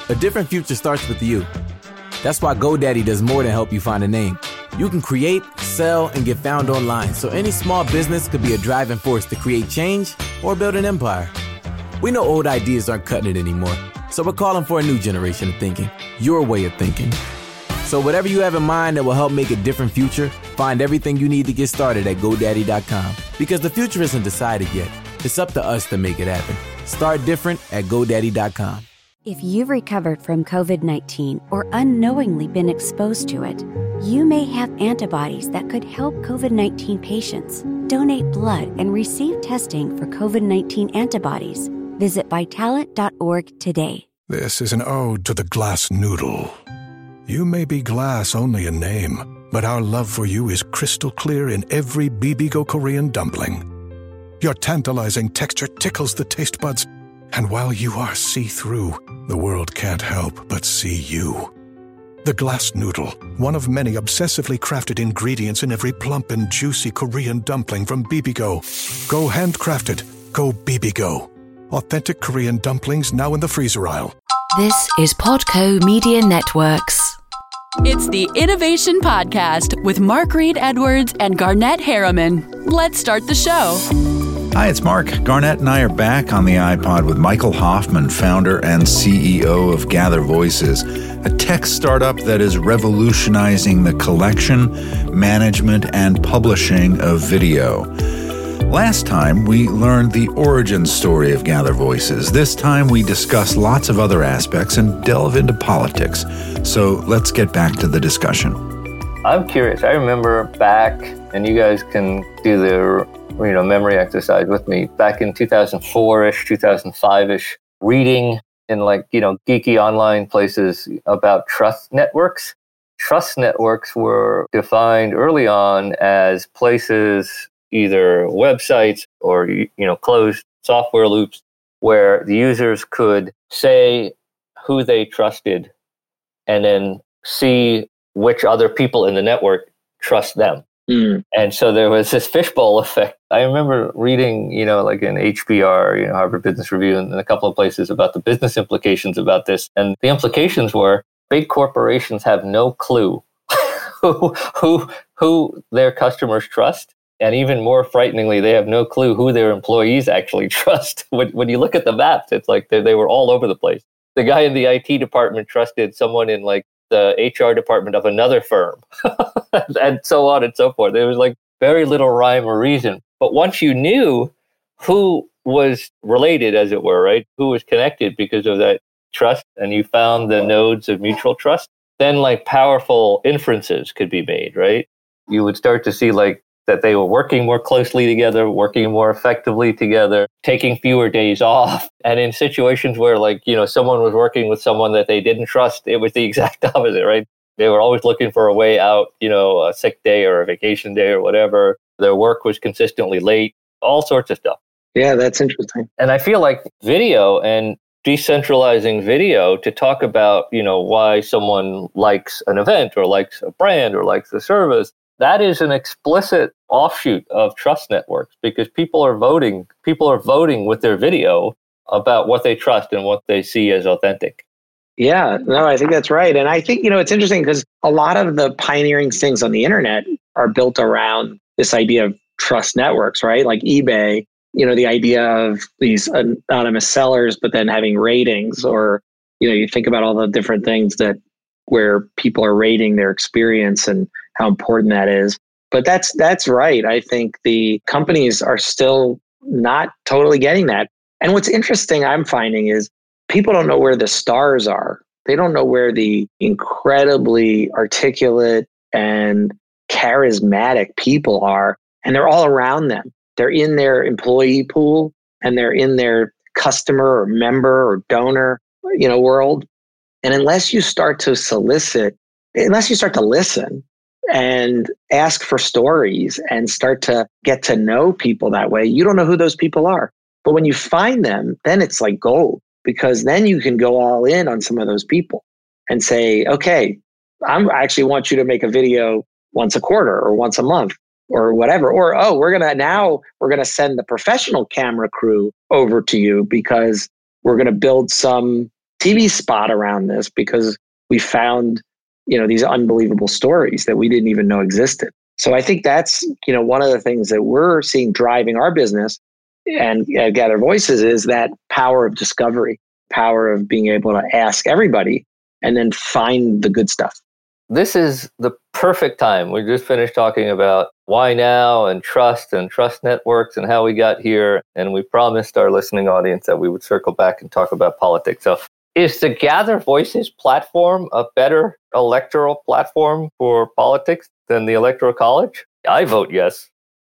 A different future starts with you. That's why GoDaddy does more than help you find a name. You can create, sell, and get found online, so any small business could be a driving force to create change or build an empire. We know old ideas aren't cutting it anymore, so we're calling for a new generation of thinking, your way of thinking. So whatever you have in mind that will help make a different future, find everything you need to get started at GoDaddy.com. Because the future isn't decided yet. It's up to us to make it happen. Start different at GoDaddy.com. If you've recovered from COVID-19 or unknowingly been exposed to it, you may have antibodies that could help COVID-19 patients. Donate blood and receive testing for COVID-19 antibodies. Visit Vitalant.org today. This is an ode to the glass noodle. You may be glass only in name, but our love for you is crystal clear in every Bibigo Korean dumpling. Your tantalizing texture tickles the taste buds, and while you are see-through, the world can't help but see you. The glass noodle, one of many obsessively crafted ingredients in every plump and juicy Korean dumpling from Bibigo. Go handcrafted. Go Bibigo. Authentic Korean dumplings now in the freezer aisle. This is Podco Media Networks. It's the Innovation Podcast with Mark Reed Edwards and Garnett Harriman. Let's start the show. Hi, it's Mark. Garnett and I are back on the iPod with Michael Hoffman, founder and CEO of Gather Voices, a tech startup that is revolutionizing the collection, management, and publishing of video. Last time, we learned the origin story of Gather Voices. This time, we discuss lots of other aspects and delve into politics. So let's get back to the discussion. I'm curious. I remember back, and you guys can do the memory exercise with me, back in 2004-ish, 2005-ish, reading in geeky online places about trust networks. Trust networks were defined early on as places, either websites or closed software loops, where the users could say who they trusted and then see which other people in the network trust them. And so there was this fishbowl effect. I remember reading, in HBR, Harvard Business Review, and a couple of places about the business implications about this. And the implications were big corporations have no clue who their customers trust. And even more frighteningly, they have no clue who their employees actually trust. When you look at the maps, it's like they were all over the place. The guy in the IT department trusted someone in the HR department of another firm, and so on and so forth. There was very little rhyme or reason. But once you knew who was related, as it were, right, who was connected because of that trust, and you found the nodes of mutual trust, then powerful inferences could be made, right? You would start to see that they were working more closely together, working more effectively together, taking fewer days off. And in situations where someone was working with someone that they didn't trust, it was the exact opposite, right? They were always looking for a way out, a sick day or a vacation day or whatever. Their work was consistently late, all sorts of stuff. Yeah, that's interesting. And I feel like video and decentralizing video to talk about, why someone likes an event or likes a brand or likes a service, that is an explicit offshoot of trust networks, because people are voting with their video about what they trust and what they see as authentic. Yeah, no, I think that's right. And I think, it's interesting because a lot of the pioneering things on the internet are built around this idea of trust networks, right? Like eBay, the idea of these anonymous sellers, but then having ratings, or, you think about all the different things where people are rating their experience and how important that is. But that's right. I think the companies are still not totally getting that. And what's interesting I'm finding is people don't know where the stars are. They don't know where the incredibly articulate and charismatic people are. And they're all around them. They're in their employee pool, and they're in their customer or member or donor, world. And unless you start to listen and ask for stories and start to get to know people that way, you don't know who those people are. But when you find them, then it's like gold, because then you can go all in on some of those people and say, okay, I actually want you to make a video once a quarter or once a month or whatever. Or, we're going to send the professional camera crew over to you because we're going to build some TV spot around this because we found, these unbelievable stories that we didn't even know existed. So I think that's, one of the things that we're seeing driving our business and Gather Voices is that power of discovery, power of being able to ask everybody and then find the good stuff. This is the perfect time. We just finished talking about why now and trust networks and how we got here. And we promised our listening audience that we would circle back and talk about politics. So is the Gather Voices platform a better electoral platform for politics than the Electoral College? I vote yes.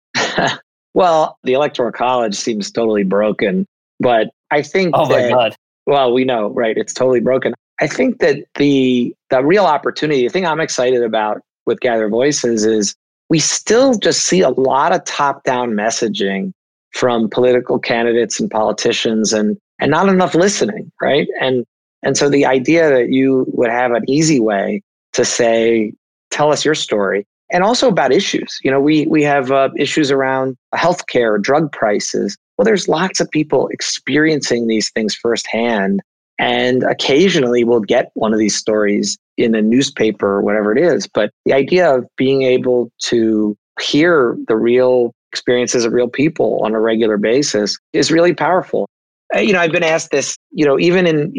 Well, the Electoral College seems totally broken, but I think my God. Well, we know, right? It's totally broken. I think that the real opportunity, the thing I'm excited about with Gather Voices is we still just see a lot of top-down messaging from political candidates and politicians and not enough listening, right? And so the idea that you would have an easy way to say, tell us your story, and also about issues. We have issues around healthcare, drug prices. Well, there's lots of people experiencing these things firsthand. And occasionally we'll get one of these stories in a newspaper or whatever it is. But the idea of being able to hear the real experiences of real people on a regular basis is really powerful. I've been asked this, even in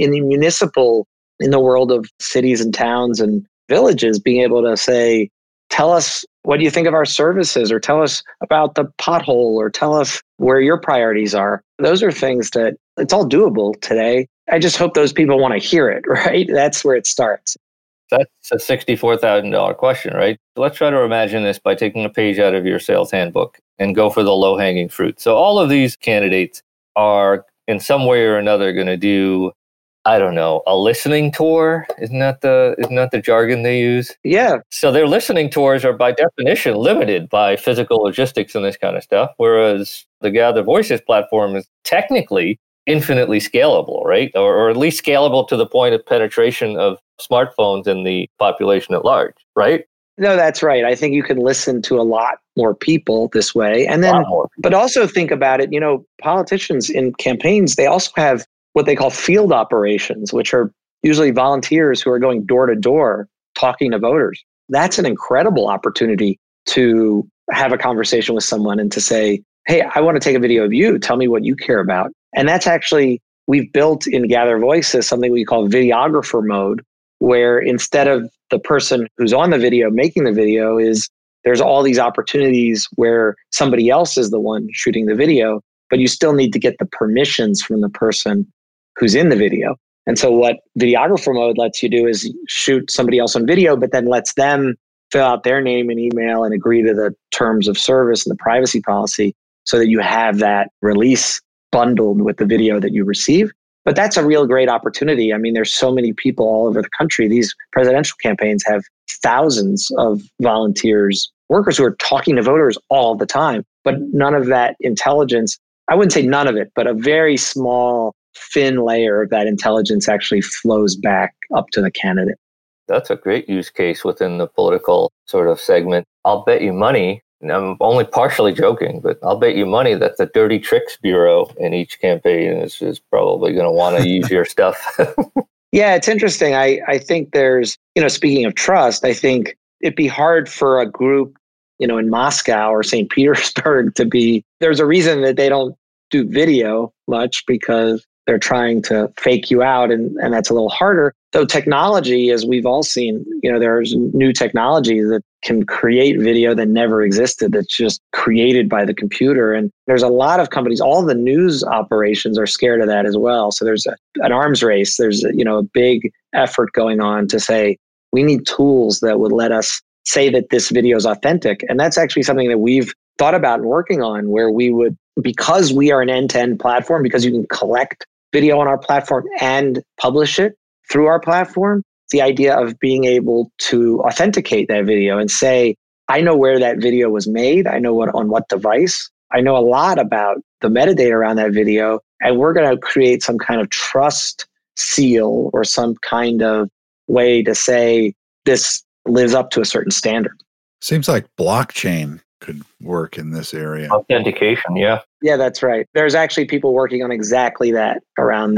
the world of cities and towns and villages, being able to say, tell us, what do you think of our services? Or tell us about the pothole, or tell us where your priorities are. Those are things that it's all doable today. I just hope those people want to hear it, right? That's where it starts. That's a $64,000 question, right? Let's try to imagine this by taking a page out of your sales handbook and go for the low-hanging fruit. So all of these candidates are in some way or another going to do, I don't know, a listening tour. Isn't that the jargon they use? Yeah. So their listening tours are by definition limited by physical logistics and this kind of stuff, whereas the Gather Voices platform is technically infinitely scalable, right? Or at least scalable to the point of penetration of smartphones in the population at large, right? No, that's right. I think you can listen to a lot more people this way. And then, but also think about it, politicians in campaigns, they also have what they call field operations, which are usually volunteers who are going door to door talking to voters. That's an incredible opportunity to have a conversation with someone and to say, hey, I want to take a video of you. Tell me what you care about. And that's actually, we've built in Gather Voices something we call videographer mode, where instead of the person who's on the video making the video, there's all these opportunities where somebody else is the one shooting the video, but you still need to get the permissions from the person who's in the video. And so what videographer mode lets you do is shoot somebody else on video, but then lets them fill out their name and email and agree to the terms of service and the privacy policy so that you have that release bundled with the video that you receive. But that's a real great opportunity. I mean, there's so many people all over the country. These presidential campaigns have thousands of volunteers, workers who are talking to voters all the time, but none of that intelligence, I wouldn't say none of it, but a very small, thin layer of that intelligence actually flows back up to the candidate. That's a great use case within the political sort of segment. I'll bet you money, and I'm only partially joking, but I'll bet you money that the Dirty Tricks Bureau in each campaign is probably going to want to use your stuff. Yeah, it's interesting. I think there's, speaking of trust, I think it'd be hard for a group, in Moscow or St. Petersburg there's a reason that they don't do video much because they're trying to fake you out, and that's a little harder. Though technology, as we've all seen, there's new technology that can create video that never existed, that's just created by the computer. And there's a lot of companies, all the news operations are scared of that as well. So there's an arms race. There's a big effort going on to say, we need tools that would let us say that this video is authentic. And that's actually something that we've thought about and working on, where we would, because we are an end-to-end platform, because you can collect video on our platform and publish it through our platform, the idea of being able to authenticate that video and say, I know where that video was made. I know on what device. I know a lot about the metadata around that video. And we're going to create some kind of trust seal or some kind of way to say this lives up to a certain standard. Seems like blockchain could work in this area. Authentication, yeah. Yeah, that's right. There's actually people working on exactly that around this.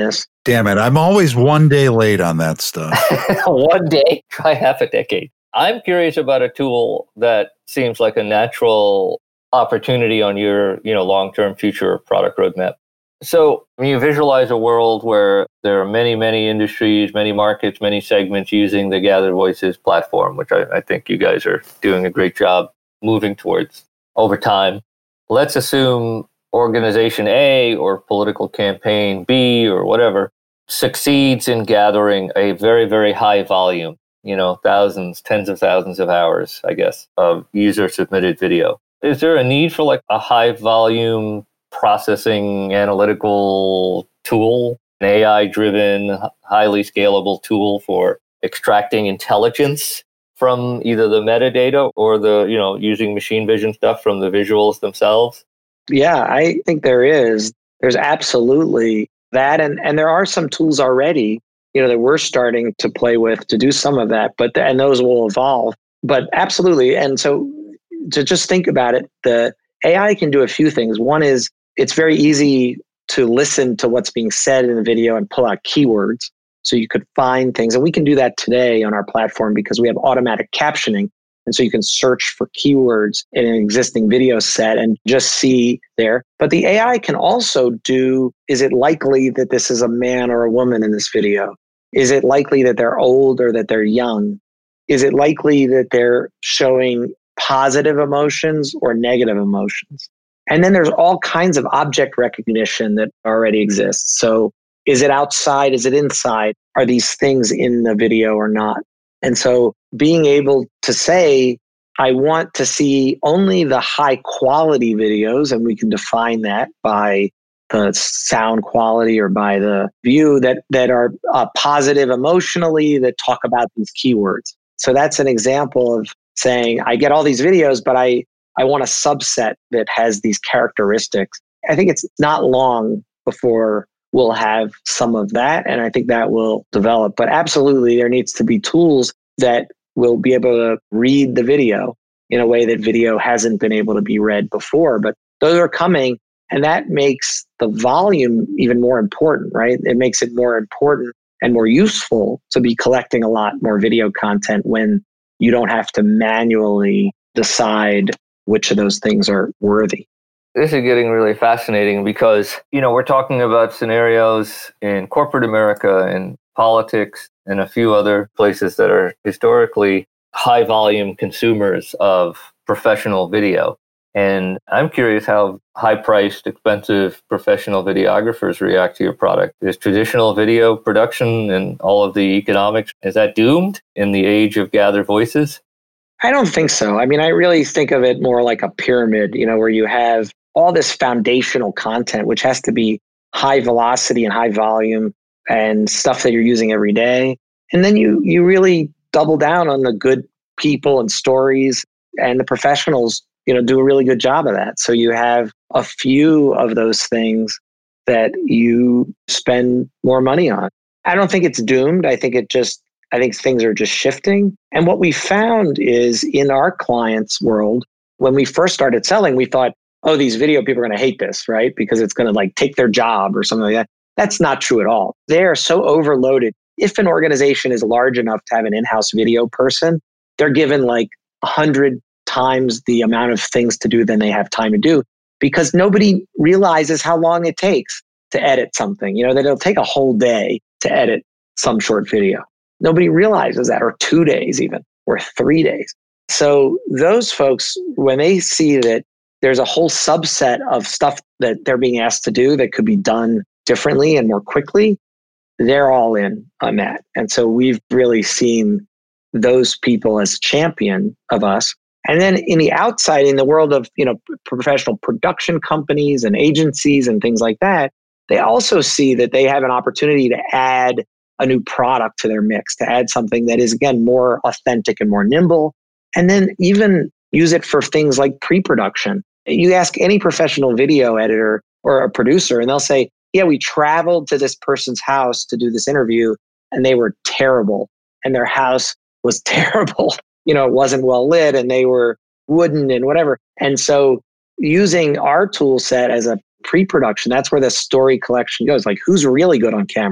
Damn it. I'm always one day late on that stuff. One day, try half a decade. I'm curious about a tool that seems like a natural opportunity on your, long-term future product roadmap. So when you visualize a world where there are many, many industries, many markets, many segments using the Gather Voices platform, which I think you guys are doing a great job moving towards over time. Let's assume organization A or political campaign B or whatever succeeds in gathering a very, very high volume, thousands, tens of thousands of hours, I guess, of user-submitted video. Is there a need for like a high volume processing analytical tool, an AI-driven, highly scalable tool for extracting intelligence from either the metadata or the, using machine vision stuff from the visuals themselves? Yeah, I think there is. There's absolutely that. And there are some tools already, that we're starting to play with to do some of that, and those will evolve. But absolutely. And so to just think about it, the AI can do a few things. One is it's very easy to listen to what's being said in the video and pull out keywords. So you could find things. And we can do that today on our platform because we have automatic captioning. And so you can search for keywords in an existing video set and just see there. But the AI can also do, is it likely that this is a man or a woman in this video? Is it likely that they're old or that they're young? Is it likely that they're showing positive emotions or negative emotions? And then there's all kinds of object recognition that already exists. So is it outside? Is it inside? Are these things in the video or not? And so being able to say, I want to see only the high quality videos, and we can define that by the sound quality or by the view that are positive emotionally, that talk about these keywords. So that's an example of saying, I get all these videos, but I want a subset that has these characteristics. I think it's not long before we'll have some of that, and I think that will develop. But absolutely, there needs to be tools that will be able to read the video in a way that video hasn't been able to be read before. But those are coming, and that makes the volume even more important, right? It makes it more important and more useful to be collecting a lot more video content when you don't have to manually decide which of those things are worthy. This is getting really fascinating because, we're talking about scenarios in corporate America and politics and a few other places that are historically high volume consumers of professional video. And I'm curious how high priced, expensive professional videographers react to your product. Is traditional video production and all of the economics, is that doomed in the age of Gather Voices? I don't think so. I mean, I really think of it more like a pyramid, where you have all this foundational content, which has to be high velocity and high volume and stuff that you're using every day. And then you really double down on the good people and stories, and the professionals, do a really good job of that. So you have a few of those things that you spend more money on. I don't think it's doomed. I think things are just shifting. And what we found is in our clients' world, when we first started selling, we thought, oh, these video people are going to hate this, right? Because it's going to take their job or something like that. That's not true at all. They're so overloaded. If an organization is large enough to have an in-house video person, they're given 100 times the amount of things to do than they have time to do, because nobody realizes how long it takes to edit something. That it'll take a whole day to edit some short video. Nobody realizes that, or 2 days even, or 3 days. So those folks, when they see that there's a whole subset of stuff that they're being asked to do that could be done differently and more quickly, they're all in on that. And so we've really seen those people as champion of us. And then in the outside, in the world of, professional production companies and agencies and things like that, they also see that they have an opportunity to add a new product to their mix, to add something that is, again, more authentic and more nimble. And then even use it for things like pre-production. You ask any professional video editor or a producer, and they'll say, yeah, we traveled to this person's house to do this interview, and they were terrible. And their house was terrible. It wasn't well lit, and they were wooden and whatever. And so using our tool set as a pre-production, that's where the story collection goes. Who's really good on camera?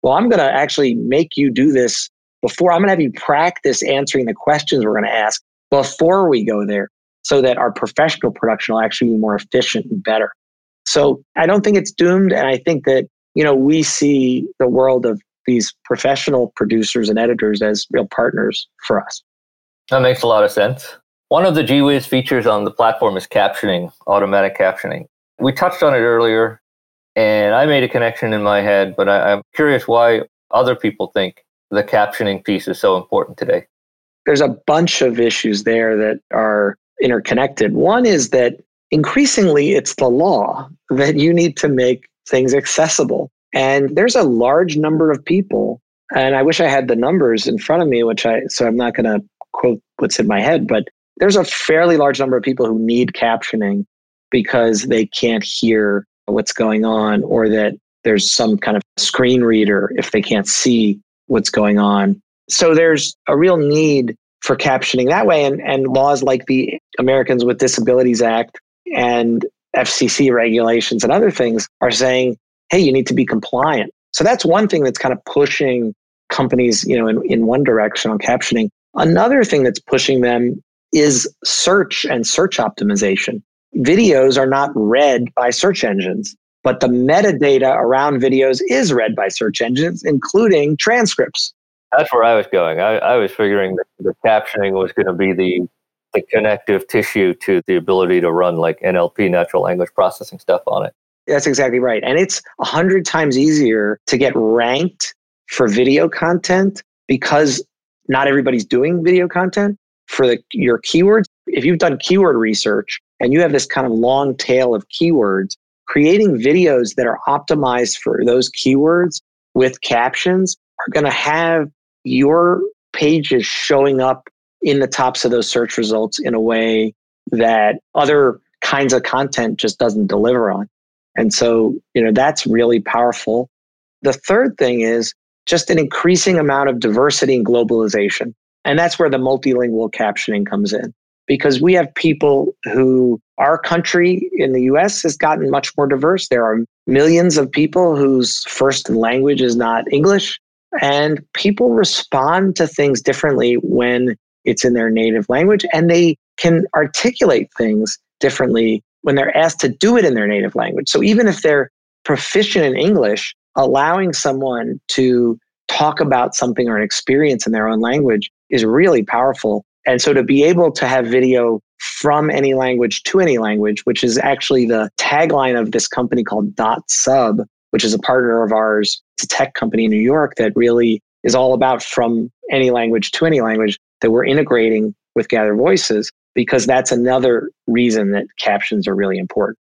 well, I'm going to actually make you do this before. I'm going to have you practice answering the questions we're going to ask before we go there so that our professional production will actually be more efficient and better. So I don't think it's doomed. And I think that, we see the world of these professional producers and editors as real partners for us. That makes a lot of sense. One of the GWiz features on the platform is captioning, automatic captioning. We touched on it earlier, and I made a connection in my head, but I'm curious why other people think the captioning piece is so important today. There's a bunch of issues there that are interconnected. One is that increasingly it's the law that you need to make things accessible. And there's a large number of people, and I wish I had the numbers in front of me, so I'm not going to quote what's in my head, but there's a fairly large number of people who need captioning because they can't hear what's going on, or that there's some kind of screen reader if they can't see what's going on. So there's a real need for captioning that way. And laws like the Americans with Disabilities Act and FCC regulations and other things are saying, hey, you need to be compliant. So that's one thing that's kind of pushing companies, in one direction on captioning. Another thing that's pushing them is search and search optimization. Videos are not read by search engines, but the metadata around videos is read by search engines, including transcripts. That's where I was going. I was figuring that the captioning was going to be the connective tissue to the ability to run like NLP, natural language processing stuff on it. That's exactly right. And it's 100 times easier to get ranked for video content because not everybody's doing video content for your keywords. If you've done keyword research and you have this kind of long tail of keywords, creating videos that are optimized for those keywords with captions are going to have your pages showing up in the tops of those search results in a way that other kinds of content just doesn't deliver on. And so, that's really powerful. The third thing is just an increasing amount of diversity and globalization. And that's where the multilingual captioning comes in, because we have people who, our country in the US has gotten much more diverse. There are millions of people whose first language is not English, and people respond to things differently when it's in their native language, and they can articulate things differently when they're asked to do it in their native language. So even if they're proficient in English, allowing someone to talk about something or an experience in their own language is really powerful. And so to be able to have video from any language to any language, which is actually the tagline of this company called .sub, which is a partner of ours. It's a tech company in New York that really is all about from any language to any language that we're integrating with Gather Voices, because that's another reason that captions are really important.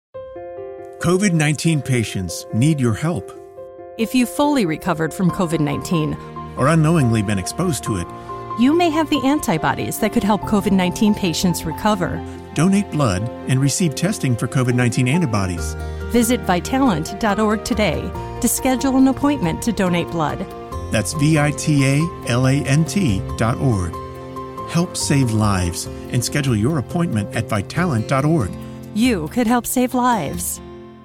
COVID-19 patients need your help. If you've fully recovered from COVID-19 or unknowingly been exposed to it, you may have the antibodies that could help COVID-19 patients recover. Donate blood and receive testing for COVID-19 antibodies. Visit Vitalant.org today to schedule an appointment to donate blood. That's Vitalant.org. Help save lives and schedule your appointment at Vitalant.org. You could help save lives.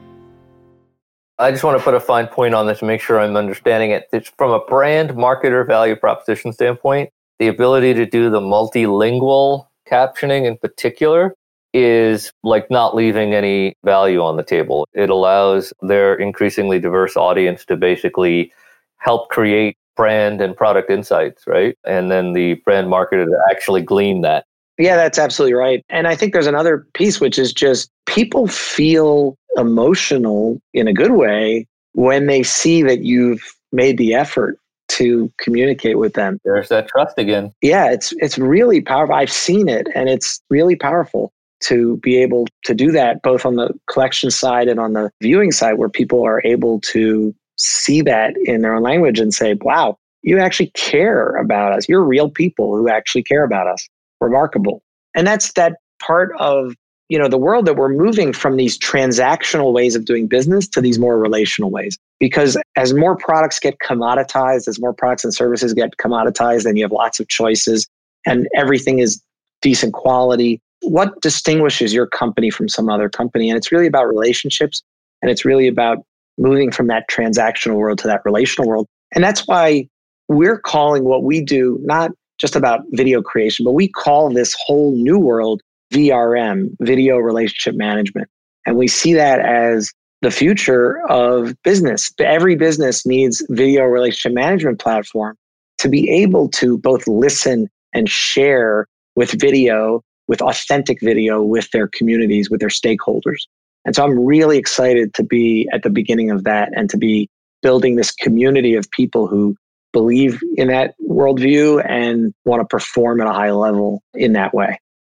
I just want to put a fine point on this and make sure I'm understanding it. It's from a brand marketer value proposition standpoint, the ability to do the multilingual captioning in particular is like not leaving any value on the table. It allows their increasingly diverse audience to basically help create brand and product insights, right? And then the brand marketer to actually glean that. Yeah, that's absolutely right. And I think there's another piece, which is just people feel emotional in a good way when they see that you've made the effort to communicate with them. There's that trust again. Yeah, it's really powerful. I've seen it, and it's really powerful to be able to do that both on the collection side and on the viewing side, where people are able to see that in their own language and say, wow, you actually care about us. You're real people who actually care about us. Remarkable. And that's that part of, the world that we're moving from these transactional ways of doing business to these more relational ways. Because as more products get commoditized, as more products and services get commoditized, and you have lots of choices and everything is decent quality, what distinguishes your company from some other company? And it's really about relationships, and it's really about moving from that transactional world to that relational world. And that's why we're calling what we do not just about video creation, but we call this whole new world VRM, video relationship management. And we see that as the future of business. Every business needs video relationship management platform to be able to both listen and share with video, with authentic video, with their communities, with their stakeholders. And so I'm really excited to be at the beginning of that and to be building this community of people who believe in that worldview and want to perform at a high level in that way.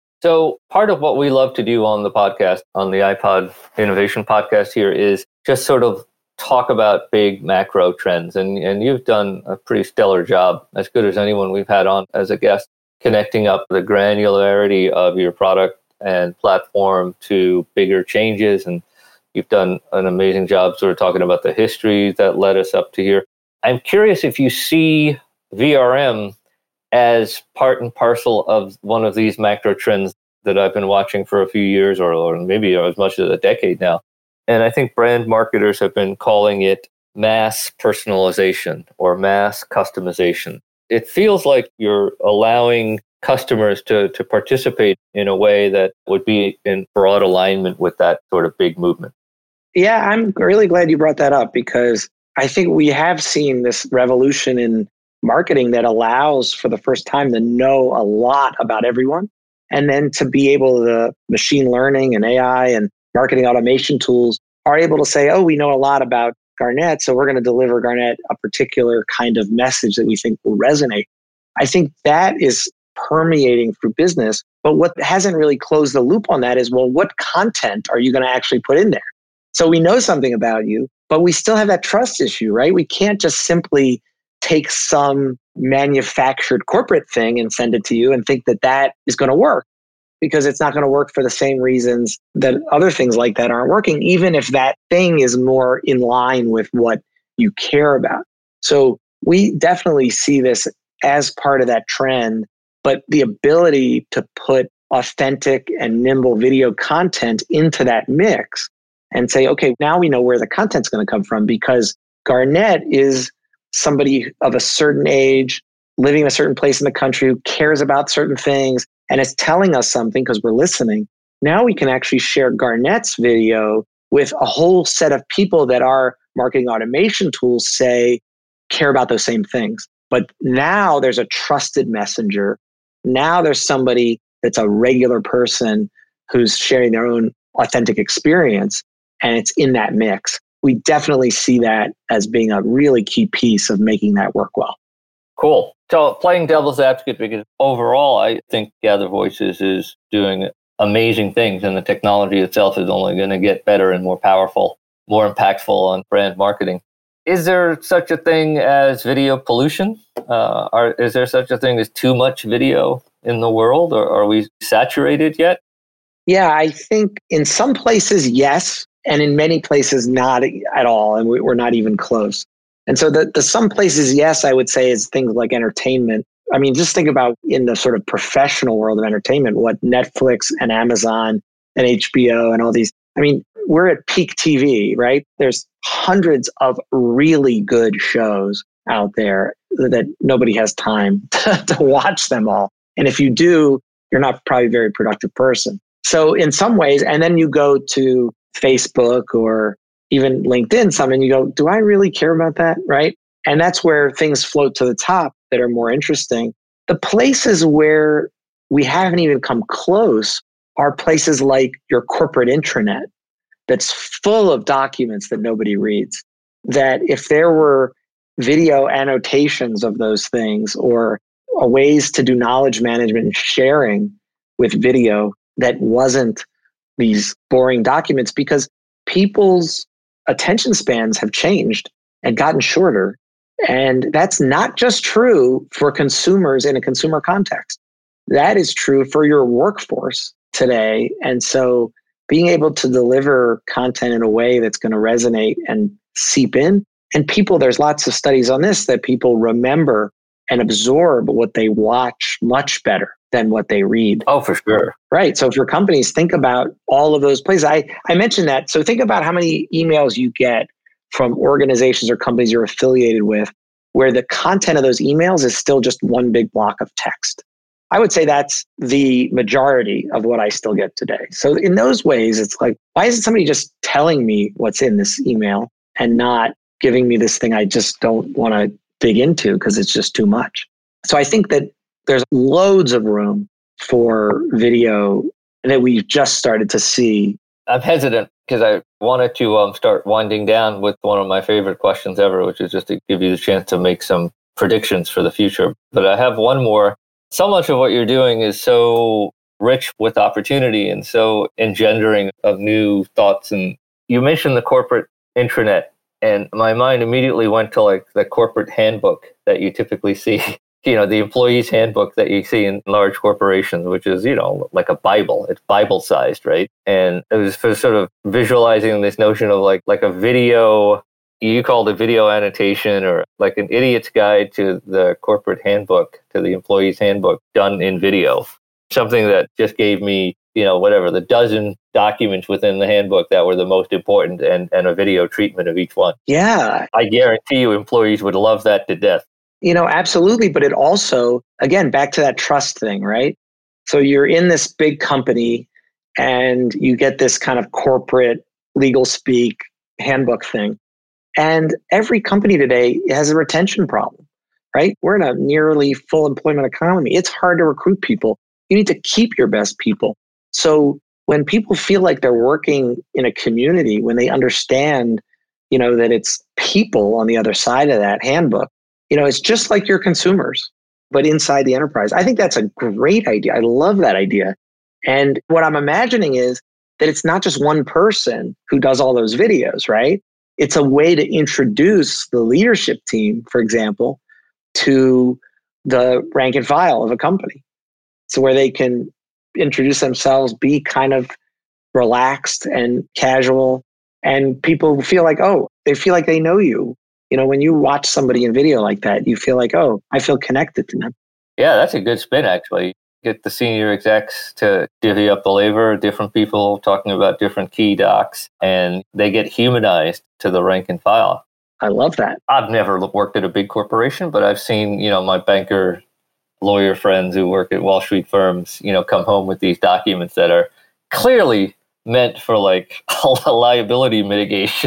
So part of what we love to do on the podcast, on the iPod Innovation Podcast here, is just sort of talk about big macro trends. And you've done a pretty stellar job, as good as anyone we've had on as a guest, connecting up the granularity of your product and platform to bigger changes. And you've done an amazing job sort of talking about the history that led us up to here. I'm curious if you see VRM as part and parcel of one of these macro trends that I've been watching for a few years or maybe as much as a decade now. And I think brand marketers have been calling it mass personalization or mass customization. It feels like you're allowing customers to participate in a way that would be in broad alignment with that sort of big movement. Yeah, I'm really glad you brought that up because I think we have seen this revolution in marketing that allows for the first time to know a lot about everyone and then to be able to machine learning and AI and marketing automation tools are able to say, oh, we know a lot about Garnett, so we're going to deliver Garnett a particular kind of message that we think will resonate. I think that is permeating through business. But what hasn't really closed the loop on that is, well, what content are you going to actually put in there? So we know something about you, but we still have that trust issue, right? We can't just simply take some manufactured corporate thing and send it to you and think that that is going to work because it's not going to work for the same reasons that other things like that aren't working, even if that thing is more in line with what you care about. So we definitely see this as part of that trend, but the ability to put authentic and nimble video content into that mix and say, okay, now we know where the content's going to come from because Garnett is somebody of a certain age, living in a certain place in the country who cares about certain things and is telling us something because we're listening. Now we can actually share Garnett's video with a whole set of people that our marketing automation tools say care about those same things. But now there's a trusted messenger. Now there's somebody that's a regular person who's sharing their own authentic experience, and it's in that mix. We definitely see that as being a really key piece of making that work well. Cool. So playing devil's advocate, because overall, I think Gather Voices is doing amazing things, and the technology itself is only going to get better and more powerful, more impactful on brand marketing. Is there such a thing as video pollution? Is there such a thing as too much video in the world, or are we saturated yet? Yeah, I think in some places, yes. And in many places, not at all. And we're not even close. And so the some places, yes, I would say is things like entertainment. I mean, just think about in the sort of professional world of entertainment, what Netflix and Amazon and HBO and all these, I mean, we're at peak TV, right? There's hundreds of really good shows out there that nobody has time to watch them all. And if you do, you're not probably a very productive person. So in some ways, and then you go to Facebook or even LinkedIn, something you go, do I really care about that? Right. And that's where things float to the top that are more interesting. The places where we haven't even come close are places like your corporate intranet that's full of documents that nobody reads. That if there were video annotations of those things or ways to do knowledge management and sharing with video that wasn't these boring documents, because people's attention spans have changed and gotten shorter. And that's not just true for consumers in a consumer context. That is true for your workforce today. And so being able to deliver content in a way that's going to resonate and seep in, and people, there's lots of studies on this, that people remember and absorb what they watch much better than what they read. Oh, for sure. Right. So for companies, think about all of those places. I mentioned that. So think about how many emails you get from organizations or companies you're affiliated with, where the content of those emails is still just one big block of text. I would say that's the majority of what I still get today. So in those ways, it's like, why isn't somebody just telling me what's in this email and not giving me this thing I just don't want to dig into because it's just too much? So I think that there's loads of room for video that we've just started to see. I'm hesitant because I wanted to start winding down with one of my favorite questions ever, which is just to give you the chance to make some predictions for the future. But I have one more. So much of what you're doing is so rich with opportunity and so engendering of new thoughts. And you mentioned the corporate intranet, and my mind immediately went to like the corporate handbook that you typically see. You know, the employee's handbook that you see in large corporations, which is, you know, like a Bible. It's Bible-sized, right? And it was for sort of visualizing this notion of like a video, you called it video annotation, or like an idiot's guide to the corporate handbook, to the employee's handbook done in video. Something that just gave me, you know, whatever, the dozen documents within the handbook that were the most important and a video treatment of each one. Yeah. I guarantee you employees would love that to death. You know, absolutely. But it also, again, back to that trust thing, right? So you're in this big company and you get this kind of corporate legal speak handbook thing. And every company today has a retention problem, right? We're in a nearly full employment economy. It's hard to recruit people. You need to keep your best people. So when people feel like they're working in a community, when they understand, you know, that it's people on the other side of that handbook, you know, it's just like your consumers, but inside the enterprise. I think that's a great idea. I love that idea. And what I'm imagining is that it's not just one person who does all those videos, right? It's a way to introduce the leadership team, for example, to the rank and file of a company. So where they can introduce themselves, be kind of relaxed and casual, and people feel like, oh, they feel like they know you. You know, when you watch somebody in video like that, you feel like, oh, I feel connected to them. Yeah, that's a good spin, actually. Get the senior execs to divvy up the labor, different people talking about different key docs, and they get humanized to the rank and file. I love that. I've never worked at a big corporation, but I've seen, you know, my banker, lawyer friends who work at Wall Street firms, you know, come home with these documents that are clearly meant for like a liability mitigation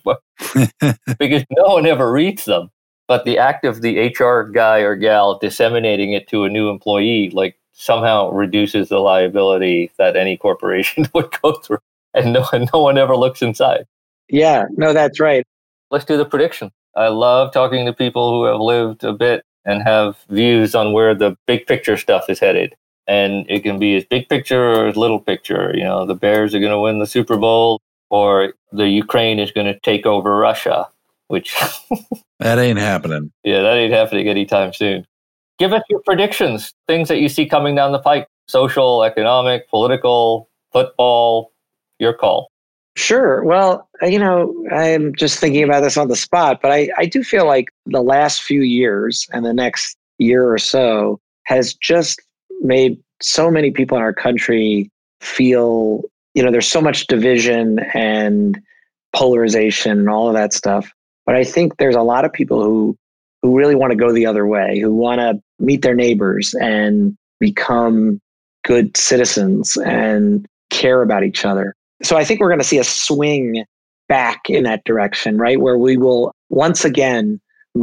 because no one ever reads them. But the act of the HR guy or gal disseminating it to a new employee, like somehow reduces the liability that any corporation would go through. And no one ever looks inside. Yeah, no, that's right. Let's do the prediction. I love talking to people who have lived a bit and have views on where the big picture stuff is headed. And it can be as big picture or as little picture. You know, the Bears are going to win the Super Bowl, or the Ukraine is going to take over Russia, which... That ain't happening. Yeah, that ain't happening anytime soon. Give us your predictions, things that you see coming down the pike, social, economic, political, football, your call. Sure. Well, you know, I'm just thinking about this on the spot, but I do feel like the last few years and the next year or so has just made so many people in our country feel, you know, there's so much division and polarization and all of that stuff. But I think there's a lot of people who really want to go the other way, who want to meet their neighbors and become good citizens and care about each other. So I think we're going to see a swing back in that direction, right? Where we will once again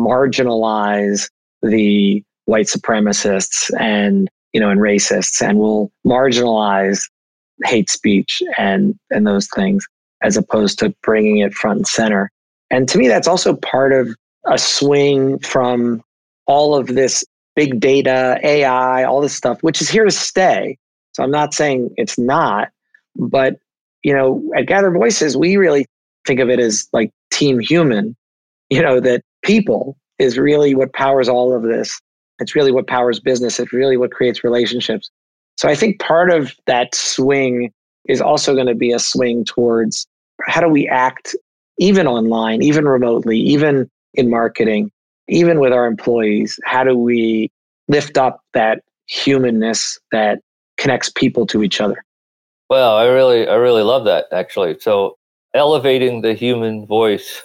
marginalize the white supremacists and, you know, and racists, and we'll marginalize hate speech and those things as opposed to bringing it front and center. And to me, that's also part of a swing from all of this big data, AI, all this stuff, which is here to stay. So I'm not saying it's not, but you know, at Gather Voices, we really think of it as like team human, you know, that people is really what powers all of this. It's really what powers business. It's really what creates relationships. So I think part of that swing is also going to be a swing towards how do we act even online, even remotely, even in marketing, even with our employees. How do we lift up that humanness that connects people to each other? Well, I really love that, actually. So elevating the human voice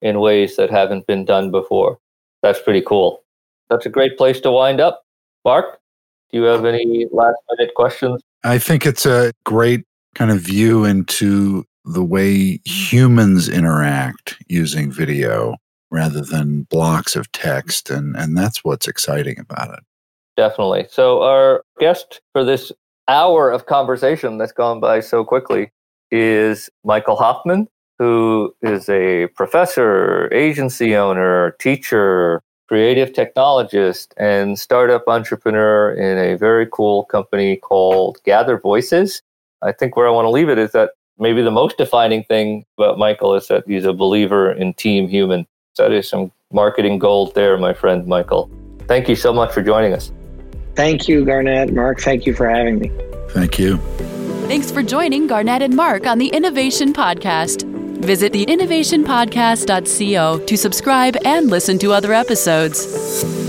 in ways that haven't been done before. That's pretty cool. That's a great place to wind up. Mark, do you have any last minute questions? I think it's a great kind of view into the way humans interact using video rather than blocks of text. And that's what's exciting about it. Definitely. So our guest for this hour of conversation that's gone by so quickly is Michael Hoffman, who is a professor, agency owner, teacher, creative technologist, and startup entrepreneur in a very cool company called Gather Voices. I think where I want to leave it is that maybe the most defining thing about Michael is that he's a believer in team human. That is some marketing gold there, my friend Michael. Thank you so much for joining us. Thank you, Garnett. Mark, thank you for having me. Thank you. Thanks for joining Garnett and Mark on the Innovation Podcast. Visit theinnovationpodcast.co to subscribe and listen to other episodes.